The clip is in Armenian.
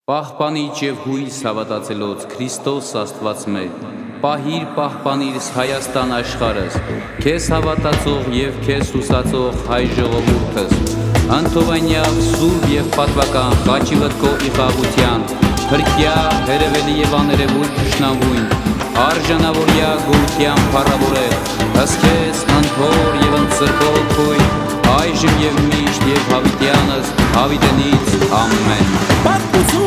Պահպանիչ և հույս հավատացելոց Քրիստոս Աստված մեր, պահիր պահպանիր Հայաստան աշխարհս, քեզ հավատացող և քեզ հուսացող հայ ժողովուրդս, ընդհովանյալ սուրբ և պատվական խաչիվդ քո իխաղության, հրկյա, հերևելի և աներևույթ թշնամուն, արժանավորյա գորության փառավորել, ըստ քեզ ընդհոր և ընծրկող քույր, այժմ և միշտ և հավիտյանս հավիտենից ամեն։